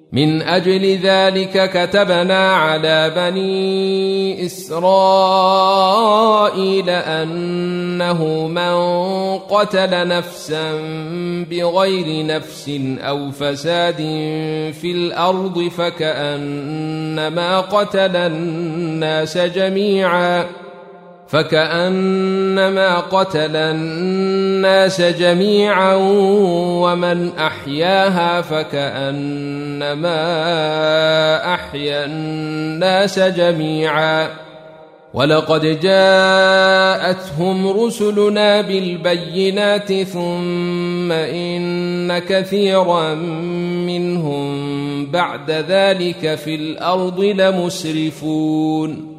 من أجل ذلك كتبنا على بني إسرائيل أنه من قتل نفسا بغير نفس أو فساد في الأرض فكأنما قتل الناس جميعا ومن أحياها فكأنما أحيا الناس جميعا ولقد جاءتهم رسلنا بالبينات ثم إن كثيرا منهم بعد ذلك في الأرض لمسرفون